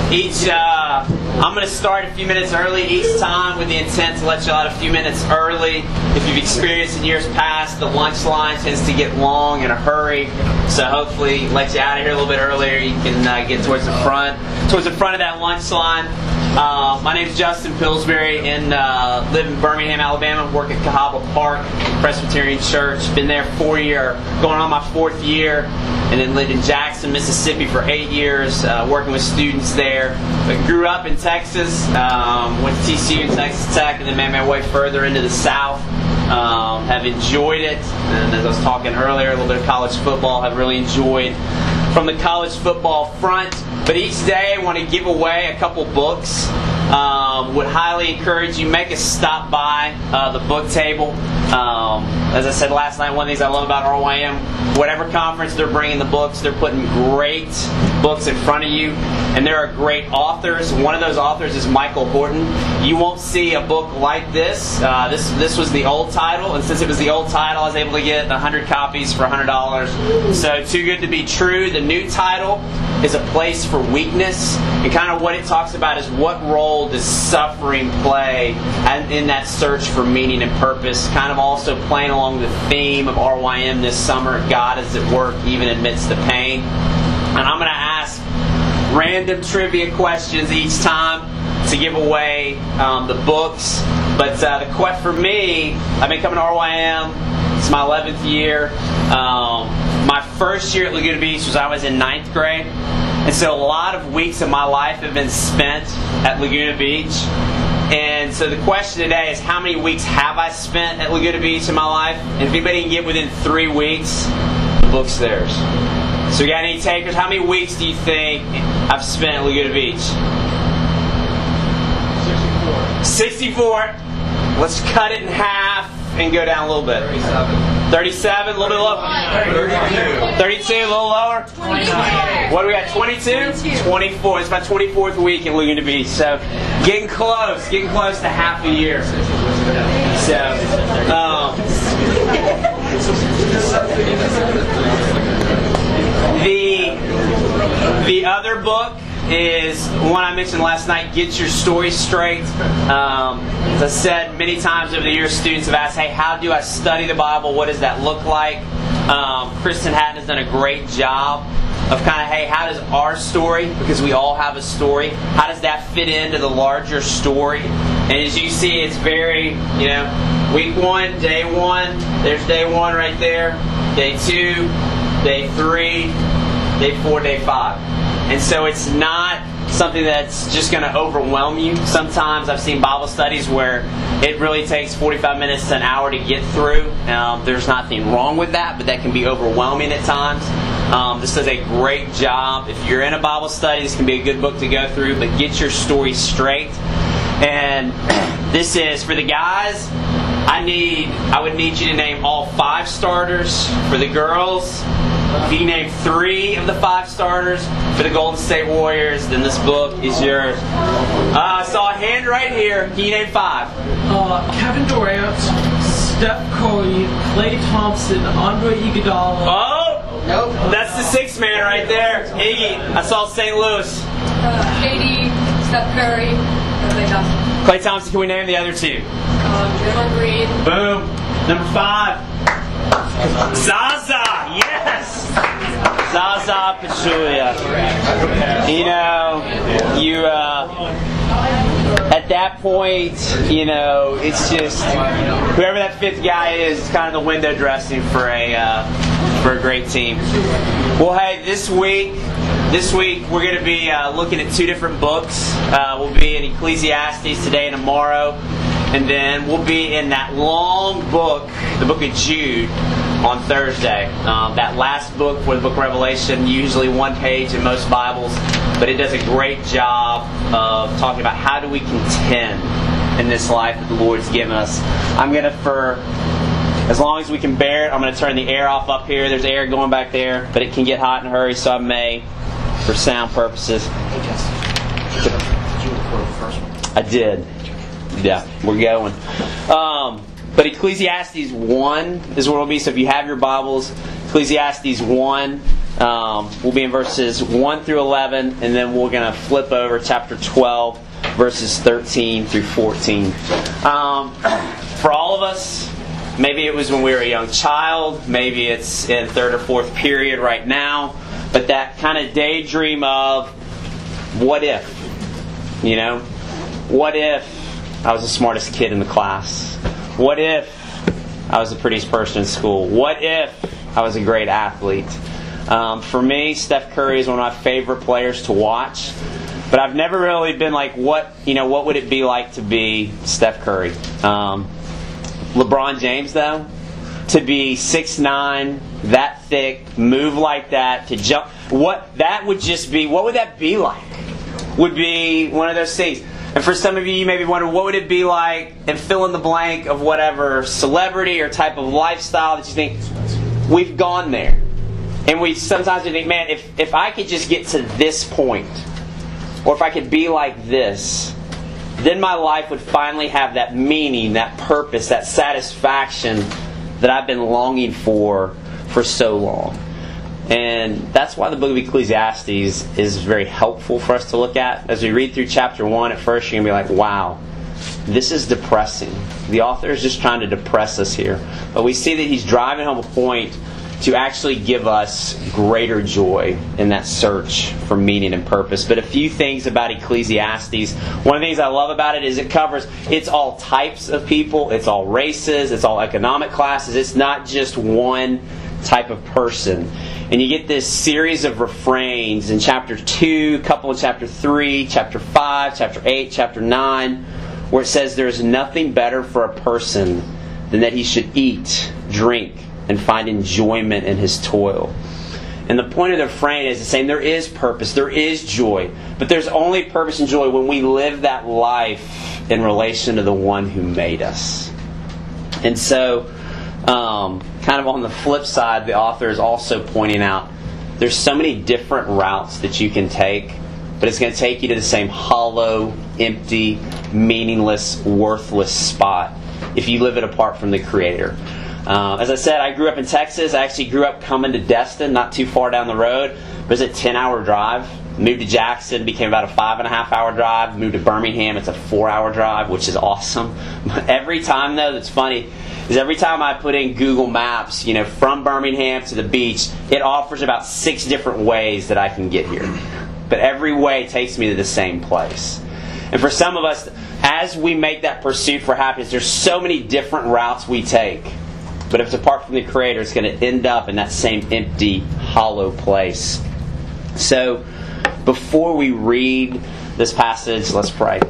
I'm going to start a few minutes early each time with the intent to let you out a few minutes early. If you've experienced in years past, the lunch line tends to get long in a hurry. So hopefully let you out of here a little bit earlier. You can get towards the front of that lunch line. My name is Justin Pillsbury and live in Birmingham, Alabama. Work at Cahaba Park Presbyterian Church. Been there going on my 4th year. And then lived in Jackson, Mississippi for 8 years, working with students there. But grew up in Texas, went to TCU and Texas Tech, and then made my way further into the South. Have enjoyed it, and as I was talking earlier, a little bit of college football. Have really enjoyed from the college football front. But each day I want to give away a couple books. Would highly encourage you, make a stop by the book table. As I said last night, one of the things I love about RYM, whatever conference they're bringing the books, they're putting great books in front of you. And there are great authors. One of those authors is Michael Horton. You won't see a book like this. This was the old title, and since it was the old title, I was able to get 100 copies for $100. So too good to be true. The new title is A Place for Weakness. And kind of what it talks about is what role does suffering play in that search for meaning and purpose. Kind of also playing along the theme of RYM this summer. God is at work even amidst the pain. And I'm going to ask random trivia questions each time to give away the books. But for me, I've been coming to RYM. It's my 11th year. My first year at Laguna Beach was I was in 9th grade. And so a lot of weeks of my life have been spent at Laguna Beach. And so the question today is, how many weeks have I spent at Laguna Beach in my life? And if anybody can get within 3 weeks, the book's theirs. So we got any takers? How many weeks do you think I've spent at Laguna Beach? 64. Let's cut it in half and go down a little bit. 37, a little bit lower. 32, a little lower. 24. What do we got? 22? 24. It's my 24th week in Laguna Beach. So getting close to half a year. The other book is one I mentioned last night, Get Your Story Straight. As I said many times over the years, students have asked, hey, how do I study the Bible? What does that look like? Kristen Hatton has done a great job of kind of, hey, how does our story, because we all have a story, how does that fit into the larger story? And as you see, it's very, week 1, day 1, there's day 1 right there, day 2, day 3, day 4, day 5. And so it's not something that's just going to overwhelm you. Sometimes I've seen Bible studies where it really takes 45 minutes to an hour to get through. There's nothing wrong with that, but that can be overwhelming at times. This does a great job. If you're in a Bible study, this can be a good book to go through, but Get Your Story Straight. And this is, for the guys, I would need you to name all 5 starters. For the girls, if you can name 3 of the 5 starters for the Golden State Warriors, then this book is yours. I saw a hand right here. Can you name 5? Kevin Durant, Steph Curry, Klay Thompson, Andre Iguodala. Oh! Nope. That's the 6th man right there. Iggy. I saw St. Louis. KD, Steph Curry, Klay Thompson. Klay Thompson, can we name the other 2? Draymond Green. Boom. Number 5. Zaza, yes! Zaza Pachulia. At that point, it's just whoever that 5th guy is, it's kind of the window dressing for a great team. Well, hey, this week we're going to be looking at 2 different books. We'll be in Ecclesiastes today and tomorrow. And then we'll be in that long book, the book of Jude, on Thursday. That last book for the book of Revelation, usually 1 page in most Bibles, but it does a great job of talking about how do we contend in this life that the Lord's given us. I'm going to, for as long as we can bear it, I'm going to turn the air off up here. There's air going back there, but it can get hot in a hurry, so I may, for sound purposes. Did you record the first one? I did. Yeah, we're going. But Ecclesiastes 1 is where we'll be. So if you have your Bibles, Ecclesiastes 1, We'll be in verses 1 through 11, and then we're going to flip over chapter 12, verses 13 through 14. For all of us, maybe it was when we were a young child, maybe it's in third or fourth period right now, but that kind of daydream of, what if? You know? What if I was the smartest kid in the class? What if I was the prettiest person in school? What if I was a great athlete? For me, Steph Curry is one of my favorite players to watch. But I've never really been like, what would it be like to be Steph Curry? LeBron James, though, to be 6'9", that thick, move like that, to jump, what would that be like? Would be one of those things. And for some of you maybe wonder, what would it be like, and fill in the blank of whatever celebrity or type of lifestyle that you think, we've gone there. And sometimes we think, man, if I could just get to this point, or if I could be like this, then my life would finally have that meaning, that purpose, that satisfaction that I've been longing for so long. And that's why the book of Ecclesiastes is very helpful for us to look at. As we read through chapter 1, at first you're going to be like, wow, this is depressing. The author is just trying to depress us here. But we see that he's driving home a point to actually give us greater joy in that search for meaning and purpose. But a few things about Ecclesiastes. One of the things I love about it is it's all types of people, it's all races, it's all economic classes. It's not just one type of person. And you get this series of refrains in chapter 2, a couple in chapter 3, chapter 5, chapter 8, chapter 9, where it says there is nothing better for a person than that he should eat, drink, and find enjoyment in his toil. And the point of the refrain is saying there is purpose, there is joy, but there's only purpose and joy when we live that life in relation to the one who made us. And so, kind of on the flip side, the author is also pointing out there's so many different routes that you can take, but it's going to take you to the same hollow, empty, meaningless, worthless spot if you live it apart from the Creator. As I said, I grew up in Texas. I actually grew up coming to Destin, not too far down the road. It was a 10-hour drive. Moved to Jackson, became about a 5.5-hour drive. Moved to Birmingham, it's a 4-hour drive, which is awesome. But every time, though, that's funny, is every time I put in Google Maps, from Birmingham to the beach, it offers about 6 different ways that I can get here. But every way takes me to the same place. And for some of us, as we make that pursuit for happiness, there's so many different routes we take. But if it's apart from the Creator, it's going to end up in that same empty, hollow place. So, before we read this passage, let's pray.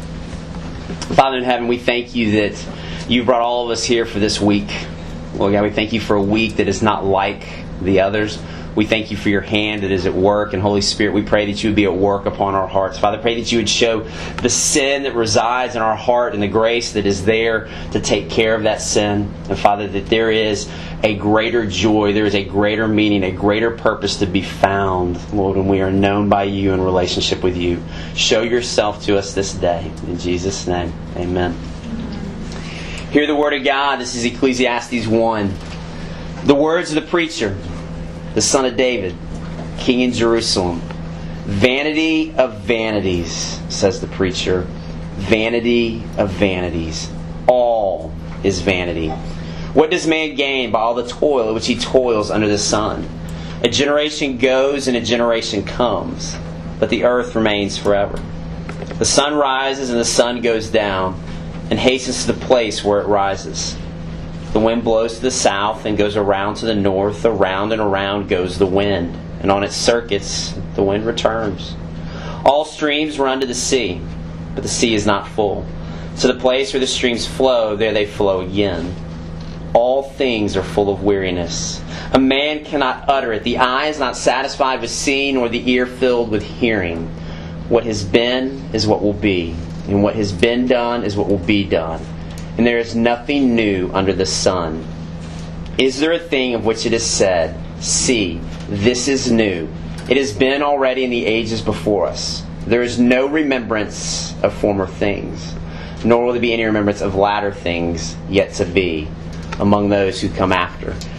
Father in heaven, we thank you that you brought all of us here for this week. Lord God, we thank you for a week that is not like the others. We thank you for your hand that is at work. And Holy Spirit, we pray that you would be at work upon our hearts. Father, pray that you would show the sin that resides in our heart and the grace that is there to take care of that sin. And Father, that there is a greater joy, there is a greater meaning, a greater purpose to be found, Lord, when we are known by you in relationship with you. Show yourself to us this day. In Jesus' name, amen. Hear the word of God. This is Ecclesiastes 1. The words of the preacher, the son of David, king in Jerusalem. Vanity of vanities, says the preacher. Vanity of vanities. All is vanity. What does man gain by all the toil which he toils under the sun? A generation goes and a generation comes, but the earth remains forever. The sun rises and the sun goes down, and hastens to the place where it rises. The wind blows to the south and goes around to the north. Around and around goes the wind, and on its circuits the wind returns. All streams run to the sea, but the sea is not full. To the place where the streams flow, there they flow again. All things are full of weariness. A man cannot utter it. The eye is not satisfied with seeing, nor the ear filled with hearing. What has been is what will be, and what has been done is what will be done. And there is nothing new under the sun. Is there a thing of which it is said, see, this is new? It has been already in the ages before us. There is no remembrance of former things, nor will there be any remembrance of latter things yet to be among those who come after.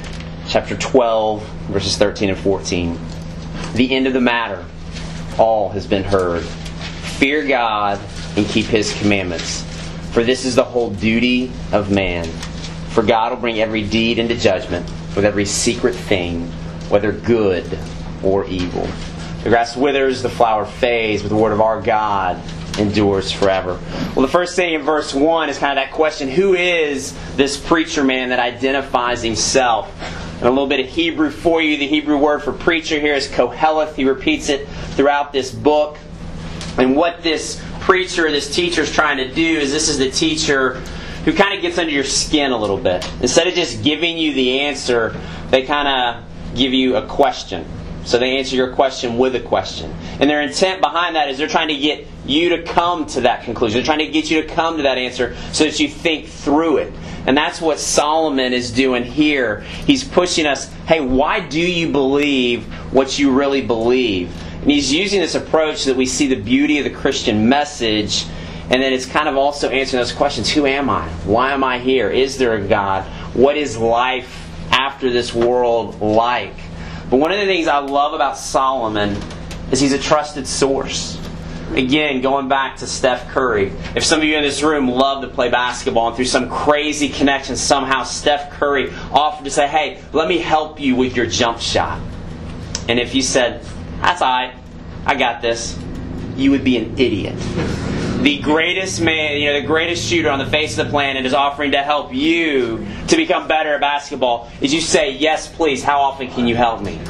chapter 12, verses 13 and 14. The end of the matter, all has been heard. Fear God and keep His commandments, for this is the whole duty of man. For God will bring every deed into judgment with every secret thing, whether good or evil. The grass withers, the flower fades, but the word of our God endures forever. Well, the first thing in verse 1 is kind of that question, who is this preacher man that identifies himself? And a little bit of Hebrew for you. The Hebrew word for preacher here is koheleth. He repeats it throughout this book. And what this preacher, this teacher is trying to do is this is the teacher who kind of gets under your skin a little bit. Instead of just giving you the answer, they kind of give you a question. So they answer your question with a question. And their intent behind that is they're trying to get you to come to that conclusion. They're trying to get you to come to that answer so that you think through it. And that's what Solomon is doing here. He's pushing us, hey, why do you believe what you really believe? And he's using this approach so that we see the beauty of the Christian message. And then it's kind of also answering those questions. Who am I? Why am I here? Is there a God? What is life after this world like? But one of the things I love about Solomon is he's a trusted source. Again, going back to Steph Curry. If some of you in this room love to play basketball and through some crazy connection somehow Steph Curry offered to say, hey, let me help you with your jump shot. And if you said, that's all right, I got this, you would be an idiot. The greatest man, the greatest shooter on the face of the planet is offering to help you to become better at basketball. Is you say, yes, please, how often can you help me?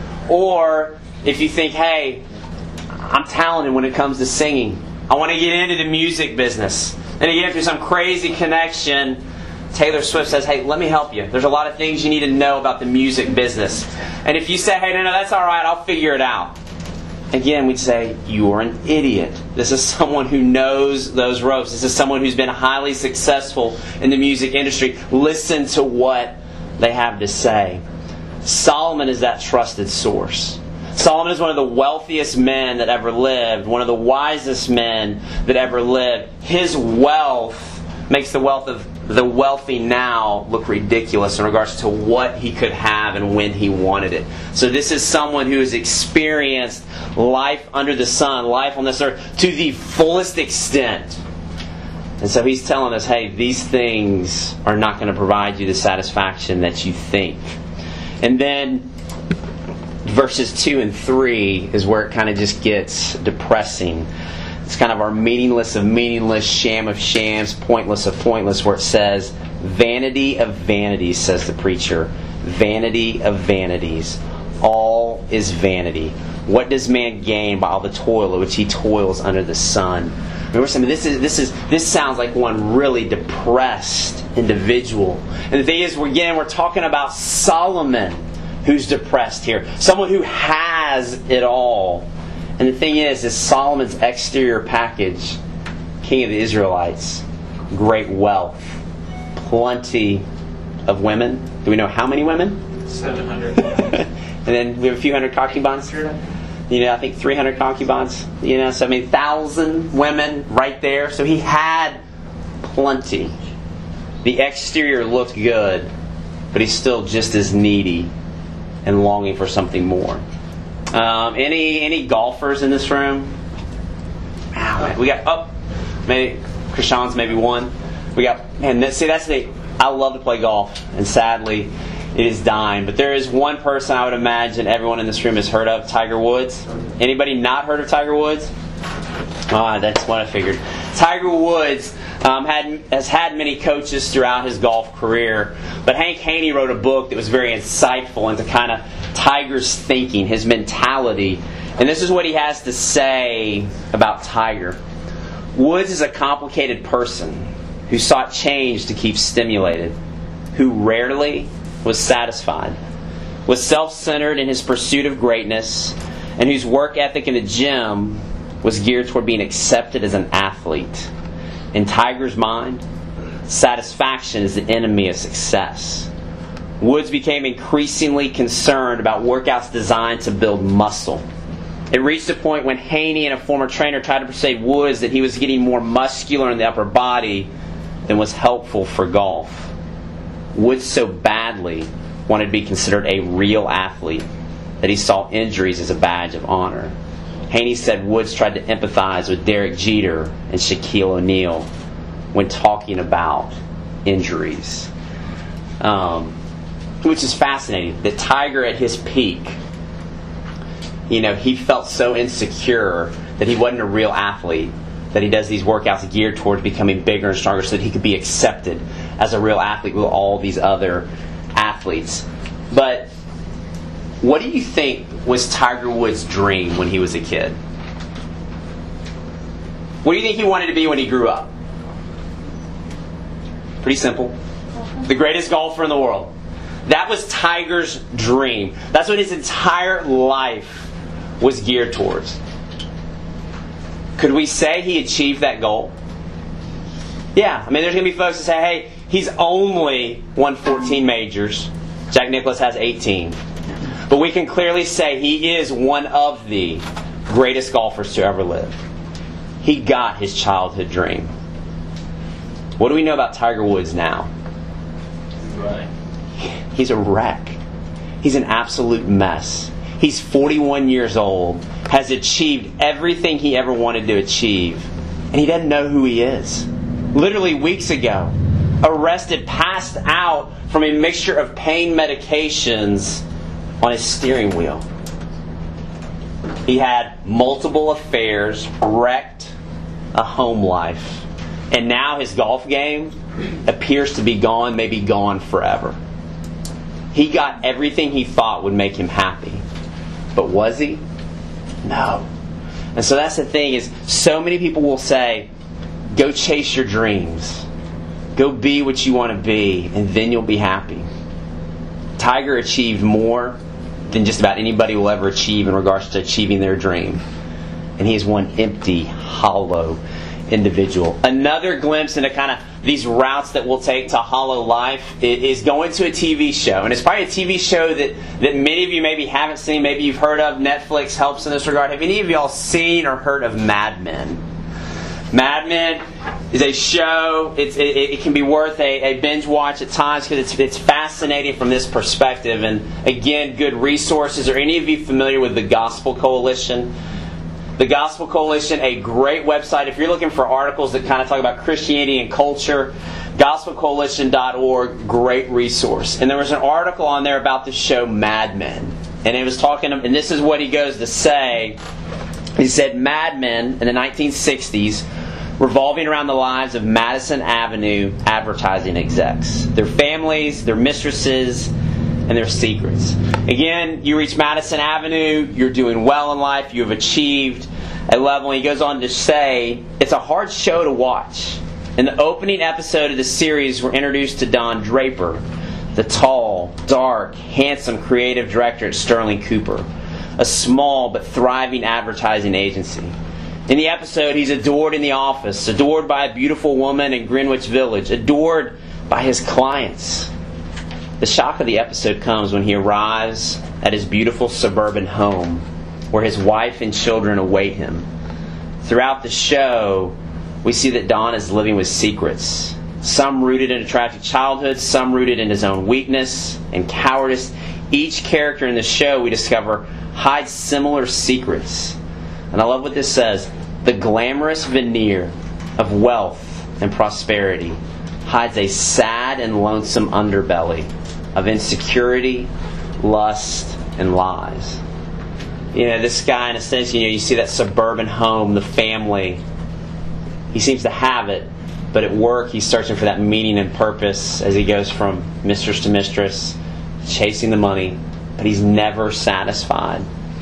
Or if you think, hey, I'm talented when it comes to singing. I want to get into the music business. And again, through some crazy connection, Taylor Swift says, hey, let me help you. There's a lot of things you need to know about the music business. And if you say, hey, no, that's all right, I'll figure it out. Again, we'd say, you're an idiot. This is someone who knows those ropes. This is someone who's been highly successful in the music industry. Listen to what they have to say. Solomon is that trusted source. Solomon is one of the wealthiest men that ever lived, one of the wisest men that ever lived. His wealth makes the wealth of the wealthy now look ridiculous in regards to what he could have and when he wanted it. So this is someone who has experienced life under the sun, life on this earth, to the fullest extent. And so he's telling us, hey, these things are not going to provide you the satisfaction that you think. And then verses 2 and 3 is where it kind of just gets depressing. It's kind of our meaningless of meaningless, sham of shams, pointless of pointless, where it says, vanity of vanities, says the preacher. Vanity of vanities. All is vanity. What does man gain by all the toil of which he toils under the sun? Remember something, this sounds like one really depressed individual. And the thing is, we're talking about Solomon, who's depressed here. Someone who has it all. And the thing is Solomon's exterior package, king of the Israelites, great wealth, plenty of women. Do we know how many women? 700. And then we have a few hundred concubines. I think 300 concubines. So 1,000 women right there. So he had plenty. The exterior looked good, but he's still just as needy and longing for something more. Any golfers in this room? We got maybe Krishan's maybe one. We got I love to play golf, and sadly, it is dying. But there is one person I would imagine everyone in this room has heard of, Tiger Woods. Anybody not heard of Tiger Woods? That's what I figured. Tiger Woods has had many coaches throughout his golf career, but Hank Haney wrote a book that was very insightful into kind of Tiger's thinking, his mentality. And this is what he has to say about Tiger. Woods is a complicated person who sought change to keep stimulated, who rarely was satisfied, was self-centered in his pursuit of greatness, and whose work ethic in the gym was geared toward being accepted as an athlete. In Tiger's mind, satisfaction is the enemy of success. Woods became increasingly concerned about workouts designed to build muscle. It reached a point when Haney and a former trainer tried to persuade Woods that he was getting more muscular in the upper body than was helpful for golf. Woods so badly wanted to be considered a real athlete, that he saw injuries as a badge of honor. Haney said Woods tried to empathize with Derek Jeter and Shaquille O'Neal when talking about injuries. Which is fascinating. That Tiger at his peak, he felt so insecure that he wasn't a real athlete, that he does these workouts geared towards becoming bigger and stronger so that he could be accepted as a real athlete with all these other athletes. But what do you think was Tiger Woods' dream when he was a kid? What do you think he wanted to be when he grew up? Pretty simple. The greatest golfer in the world. That was Tiger's dream. That's what his entire life was geared towards. Could we say he achieved that goal? Yeah. I mean, there's going to be folks that say, hey, he's only won 14 majors. Jack Nicklaus has 18. But we can clearly say he is one of the greatest golfers to ever live. He got his childhood dream. What do we know about Tiger Woods now? Right. He's a wreck. He's an absolute mess. He's 41 years old, has achieved everything he ever wanted to achieve, and he doesn't know who he is. Literally weeks ago, arrested, passed out from a mixture of pain medications on his steering wheel. He had multiple affairs, wrecked a home life, and now his golf game appears to be gone, maybe gone forever. He got everything he thought would make him happy. But was he? No. And so that's the thing, is so many people will say, go chase your dreams. Go be what you want to be, and then you'll be happy. Tiger achieved more than just about anybody will ever achieve in regards to achieving their dream. And he is one empty, hollow individual. Another glimpse into kind of these routes that we'll take to hollow life is going to a TV show. And it's probably a TV show that many of you maybe haven't seen, maybe you've heard of. Netflix helps in this regard. Have any of y'all seen or heard of Mad Men? Mad Men is a show. It can be worth a binge watch at times because it's fascinating from this perspective. And again, good resources. Are any of you familiar with the Gospel Coalition? The Gospel Coalition, a great website. If you're looking for articles that kind of talk about Christianity and culture, gospelcoalition.org, great resource. And there was an article on there about the show Mad Men. And it was talking, and this is what he goes to say. He said, Mad Men in the 1960s, revolving around the lives of Madison Avenue advertising execs, their families, their mistresses, and their secrets. Again, you reach Madison Avenue, you're doing well in life, you have achieved a level. And he goes on to say, it's a hard show to watch. In the opening episode of the series, we're introduced to Don Draper, the tall, dark, handsome creative director at Sterling Cooper, a small but thriving advertising agency. In the episode, he's adored in the office, adored by a beautiful woman in Greenwich Village, adored by his clients. The shock of the episode comes when he arrives at his beautiful suburban home, where his wife and children await him. Throughout the show, we see that Don is living with secrets, some rooted in a tragic childhood, some rooted in his own weakness and cowardice. Each character in the show, we discover, hides similar secrets. And I love what this says. The glamorous veneer of wealth and prosperity hides a sad and lonesome underbelly of insecurity, lust, and lies. This guy, in a sense, you see that suburban home, the family. He seems to have it, but at work he's searching for that meaning and purpose as he goes from mistress to mistress, chasing the money, but he's never satisfied.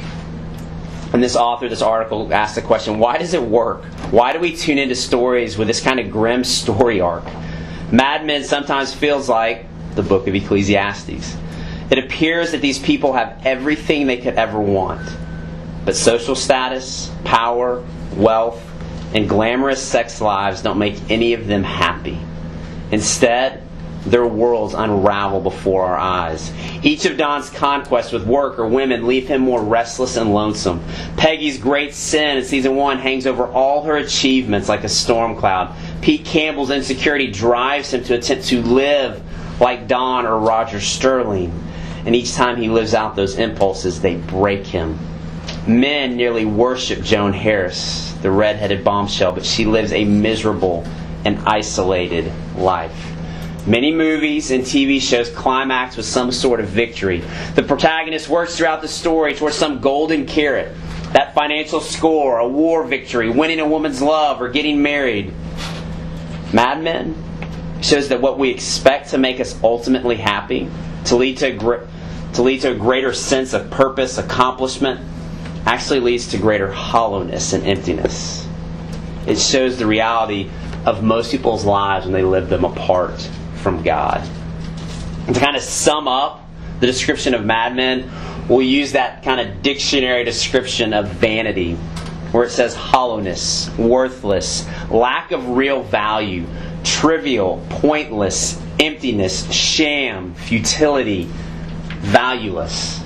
And this author, this article, asked the question, why does it work? Why do we tune into stories with this kind of grim story arc? Mad Men sometimes feels like the book of Ecclesiastes. It appears that these people have everything they could ever want, but social status, power, wealth, and glamorous sex lives don't make any of them happy. Instead, their worlds unravel before our eyes. Each of Don's conquests with work or women leave him more restless and lonesome. Peggy's great sin in season 1 hangs over all her achievements like a storm cloud. Pete Campbell's insecurity drives him to attempt to live like Don or Roger Sterling. And each time he lives out those impulses, they break him. Men nearly worship Joan Harris, the red-headed bombshell, but she lives a miserable and isolated life. Many movies and TV shows climax with some sort of victory. The protagonist works throughout the story towards some golden carrot. That financial score, a war victory, winning a woman's love, or getting married. Mad Men shows that what we expect to make us ultimately happy, to lead to a greater sense of purpose, accomplishment, actually leads to greater hollowness and emptiness. It shows the reality of most people's lives when they live them apart from God. And to kind of sum up the description of Mad Men, we'll use that kind of dictionary description of vanity, where it says hollowness, worthless, lack of real value, trivial, pointless, emptiness, sham, futility, valueless.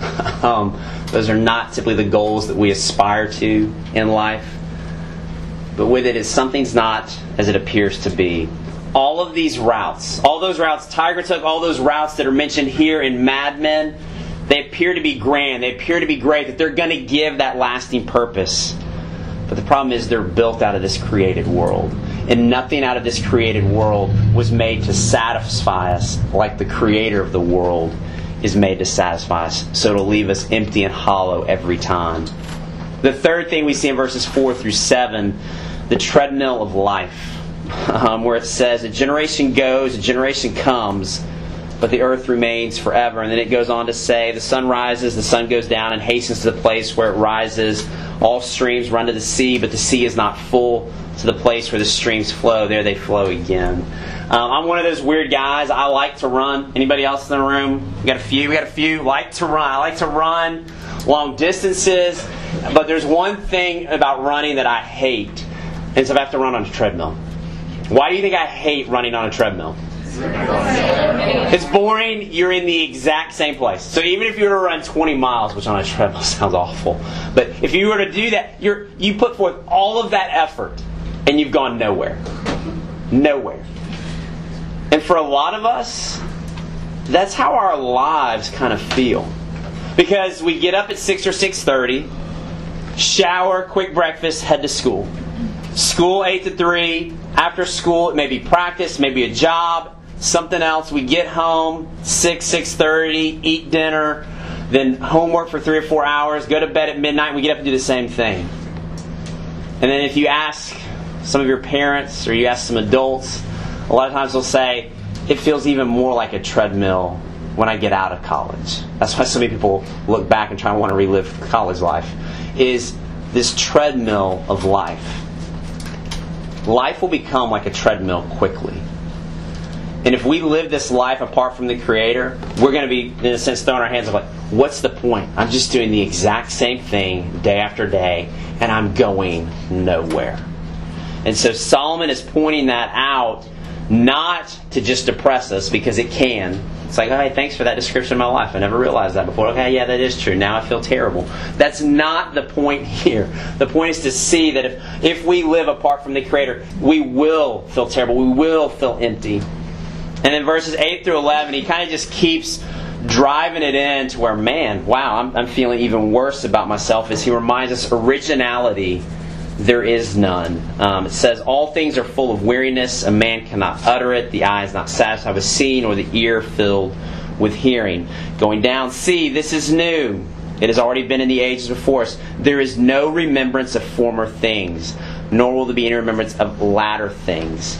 Those are not typically the goals that we aspire to in life. But with it is something's not as it appears to be. All of these routes, all those routes Tiger took, all those routes that are mentioned here in Mad Men, they appear to be grand, they appear to be great, that they're going to give that lasting purpose. But the problem is they're built out of this created world. And nothing out of this created world was made to satisfy us like the Creator of the world is made to satisfy us. So it'll leave us empty and hollow every time. The third thing we see in verses 4 through 7, the treadmill of life. Where it says, a generation goes, a generation comes, but the earth remains forever. And then it goes on to say, the sun rises, the sun goes down, and hastens to the place where it rises. All streams run to the sea, but the sea is not full. To the place where the streams flow, there they flow again. I'm one of those weird guys. I like to run. Anybody else in the room? We got a few. Like to run. I like to run long distances. But there's one thing about running that I hate. And it's if I have to run on a treadmill. Why do you think I hate running on a treadmill? It's boring. You're in the exact same place. So even if you were to run 20 miles, which on a treadmill sounds awful, but if you were to do that, you put forth all of that effort and you've gone nowhere. Nowhere. And for a lot of us, that's how our lives kind of feel. Because we get up at 6 or 6:30, shower, quick breakfast, head to school. School 8 to 3. After school, it may be practice, maybe a job, something else. We get home, 6:30, eat dinner, then homework for 3 or 4 hours, go to bed at midnight, and we get up and do the same thing. And then if you ask some of your parents or you ask some adults, a lot of times they'll say, it feels even more like a treadmill when I get out of college. That's why so many people look back and try and want to relive college life, is this treadmill of life. Life will become like a treadmill quickly. And if we live this life apart from the Creator, we're going to be, in a sense, throwing our hands up like, what's the point? I'm just doing the exact same thing day after day, and I'm going nowhere. And so Solomon is pointing that out, not to just depress us, because it can. It's like, oh, hey, thanks for that description of my life. I never realized that before. Okay, yeah, that is true. Now I feel terrible. That's not the point here. The point is to see that if we live apart from the Creator, we will feel terrible. We will feel empty. And in verses 8 through 11, he kind of just keeps driving it in to where, man, wow, I'm feeling even worse about myself, as he reminds us, originality, there is none. It says, all things are full of weariness. A man cannot utter it. The eye is not satisfied with seeing, or the ear filled with hearing. Going down, see, this is new. It has already been in the ages before us. There is no remembrance of former things, nor will there be any remembrance of latter things.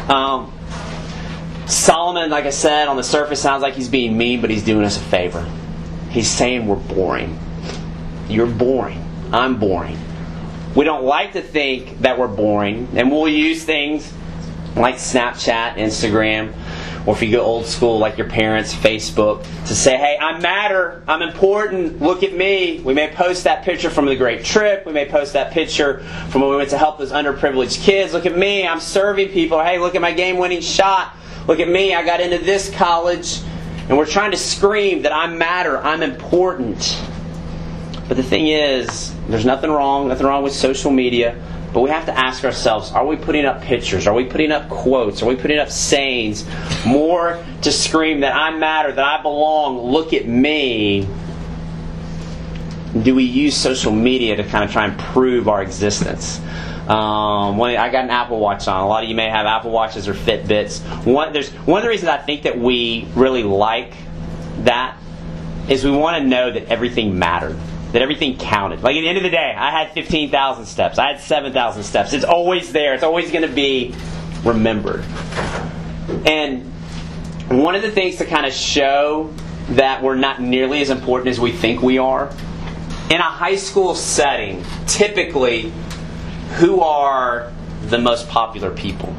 Solomon, like I said, on the surface sounds like he's being mean, but he's doing us a favor. He's saying we're boring. You're boring. I'm boring. We don't like to think that we're boring, and we'll use things like Snapchat, Instagram, or if you go old school like your parents, Facebook, to say, hey, I matter, I'm important, look at me. We may post that picture from the great trip, we may post that picture from when we went to help those underprivileged kids. Look at me, I'm serving people. Or, hey, look at my game-winning shot. Look at me, I got into this college. And we're trying to scream that I matter, I'm important. But the thing is, there's nothing wrong with social media. But we have to ask ourselves, are we putting up pictures? Are we putting up quotes? Are we putting up sayings more to scream that I matter, that I belong, look at me? Do we use social media to kind of try and prove our existence? I got an Apple Watch on. A lot of you may have Apple Watches or Fitbits. One of the reasons I think that we really like that is we want to know that everything mattered, that everything counted. Like at the end of the day, I had 15,000 steps. I had 7,000 steps. It's always there. It's always going to be remembered. And one of the things to kind of show that we're not nearly as important as we think we are, in a high school setting, typically, who are the most popular people?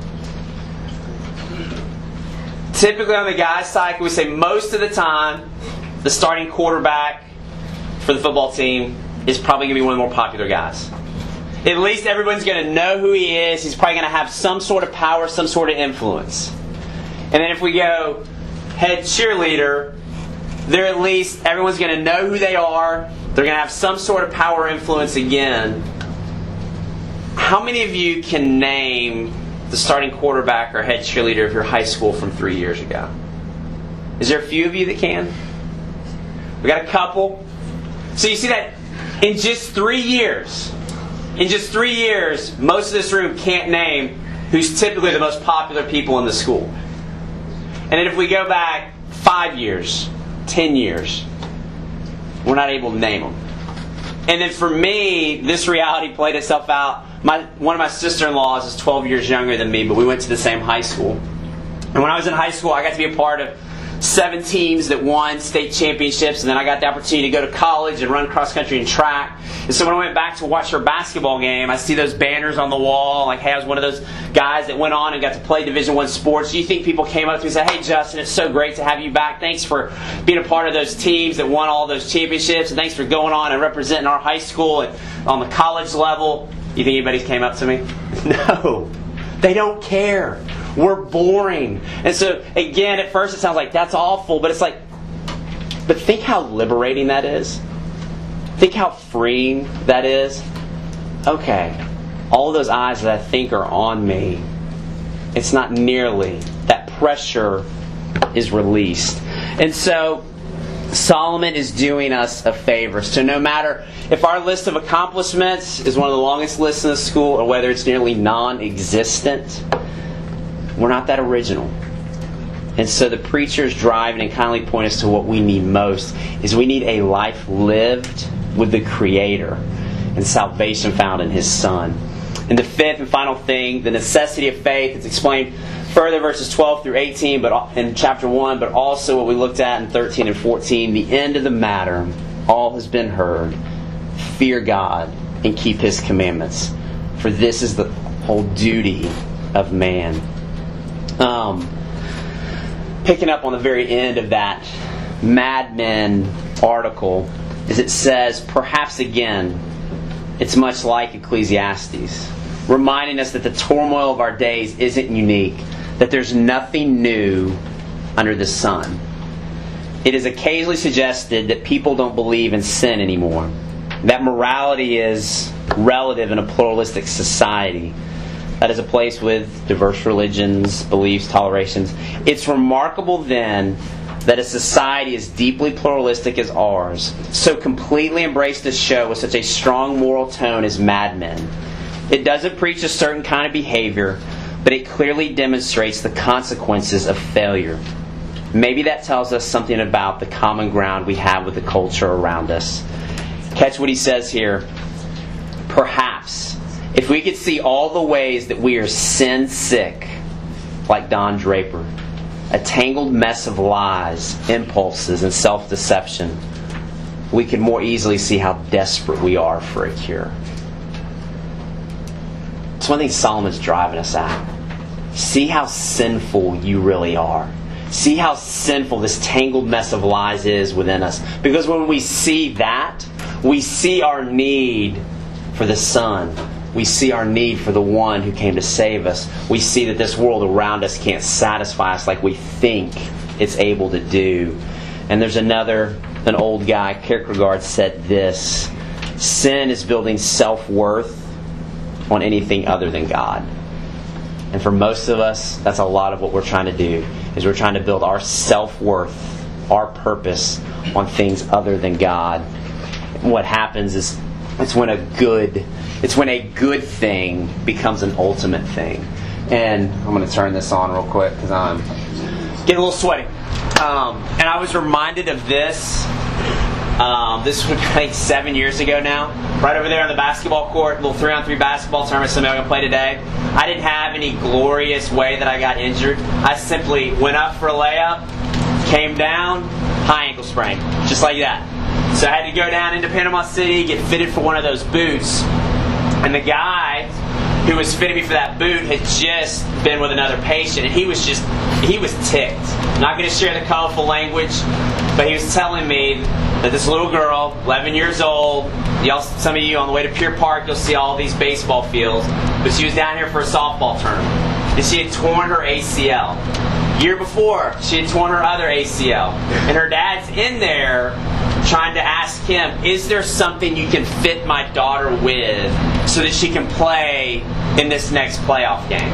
Typically on the guys' side, we say most of the time, the starting quarterback for the football team is probably going to be one of the more popular guys. At least everyone's going to know who he is. He's probably going to have some sort of power, some sort of influence. And then if we go head cheerleader, everyone's going to know who they are. They're going to have some sort of power or influence again. How many of you can name the starting quarterback or head cheerleader of your high school from 3 years ago? Is there a few of you that can? We got a couple. So you see that in just 3 years, most of this room can't name who's typically the most popular people in the school. And then if we go back 5 years, 10 years, we're not able to name them. And then for me, this reality played itself out. One of my sister-in-laws is 12 years younger than me, but we went to the same high school. And when I was in high school, I got to be a part of 7 teams that won state championships, and then I got the opportunity to go to college and run cross country and track. And so when I went back to watch her basketball game, I see those banners on the wall, like, hey, I was one of those guys that went on and got to play Division I sports. Do you think people came up to me and said, hey, Justin, it's so great to have you back. Thanks for being a part of those teams that won all those championships, and thanks for going on and representing our high school and on the college level. You think anybody came up to me? No. They don't care. We're boring. And so, again, at first it sounds like that's awful, but it's like, but think how liberating that is. Think how freeing that is. Okay, all of those eyes that I think are on me, it's not nearly. That pressure is released. And so, Solomon is doing us a favor. So no matter if our list of accomplishments is one of the longest lists in the school or whether it's nearly non-existent, we're not that original. And so the preachers driving and kindly point us to what we need most is we need a life lived with the Creator and salvation found in His Son. And the fifth and final thing, the necessity of faith, is explained further verses 12 through 18 but in chapter 1, but also what we looked at in 13 and 14. The end of the matter, all has been heard. Fear God and keep His commandments, for this is the whole duty of man. Picking up on the very end of that Mad Men article, is it says, perhaps again, it's much like Ecclesiastes, reminding us that the turmoil of our days isn't unique, that there's nothing new under the sun. It is occasionally suggested that people don't believe in sin anymore, that morality is relative in a pluralistic society, that is a place with diverse religions, beliefs, tolerations. It's remarkable then that a society as deeply pluralistic as ours so completely embraced this show with such a strong moral tone as Mad Men. It doesn't preach a certain kind of behavior, but it clearly demonstrates the consequences of failure. Maybe that tells us something about the common ground we have with the culture around us. Catch what he says here. Perhaps, if we could see all the ways that we are sin sick, like Don Draper, a tangled mess of lies, impulses, and self-deception, we could more easily see how desperate we are for a cure. It's one thing Solomon's driving us at. See how sinful you really are. See how sinful this tangled mess of lies is within us. Because when we see that, we see our need for the Son. We see our need for the one who came to save us. We see that this world around us can't satisfy us like we think it's able to do. And there's an old guy, Kierkegaard, said this: sin is building self-worth on anything other than God. And for most of us, that's a lot of what we're trying to do, is we're trying to build our self-worth, our purpose on things other than God. And what happens is it's when a good thing becomes an ultimate thing. And I'm going to turn this on real quick because I'm getting a little sweaty. And I was reminded of this. This was like 7 years ago now. Right over there on the basketball court, little 3-on-3 basketball tournament somebody going to play today. I didn't have any glorious way that I got injured. I simply went up for a layup, came down, high ankle sprain. Just like that. So I had to go down into Panama City, get fitted for one of those boots. And the guy who was fitting me for that boot had just been with another patient, and he was ticked. I'm not going to share the colorful language, but he was telling me that this little girl, 11 years old, some of you on the way to Pier Park, you'll see all these baseball fields, but she was down here for a softball tournament, and she had torn her ACL. Year before, she had torn her other ACL, and her dad's in there trying to ask him, is there something you can fit my daughter with so that she can play in this next playoff game?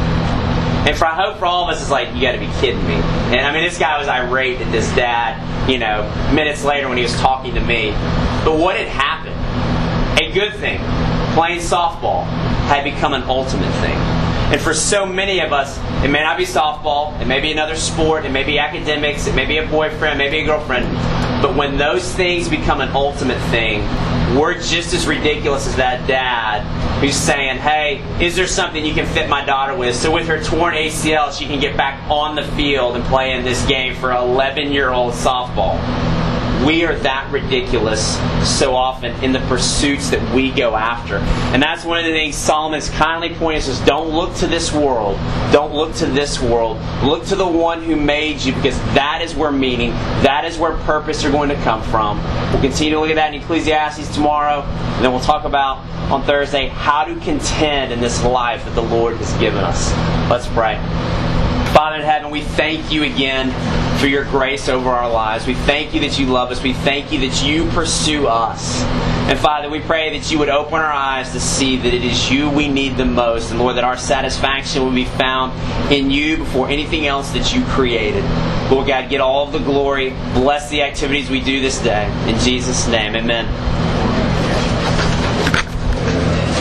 And I hope for all of us, it's like, you got to be kidding me. And I mean, this guy was irate at this dad, minutes later when he was talking to me. But what had happened? A good thing, playing softball, had become an ultimate thing. And for so many of us, it may not be softball, it may be another sport, it may be academics, it may be a boyfriend, maybe a girlfriend. But when those things become an ultimate thing, we're just as ridiculous as that dad who's saying, hey, is there something you can fit my daughter with? So with her torn ACL, she can get back on the field and play in this game for 11-year-old softball. We are that ridiculous so often in the pursuits that we go after. And that's one of the things Solomon's kindly pointing us is, don't look to this world. Don't look to this world. Look to the one who made you, because that is where meaning, that is where purpose are going to come from. We'll continue to look at that in Ecclesiastes tomorrow. And then we'll talk about on Thursday how to contend in this life that the Lord has given us. Let's pray. Father in heaven, we thank you again for your grace over our lives. We thank you that you love us. We thank you that you pursue us. And Father, we pray that you would open our eyes to see that it is you we need the most. And Lord, that our satisfaction will be found in you before anything else that you created. Lord God, get all of the glory. Bless the activities we do this day. In Jesus' name, amen.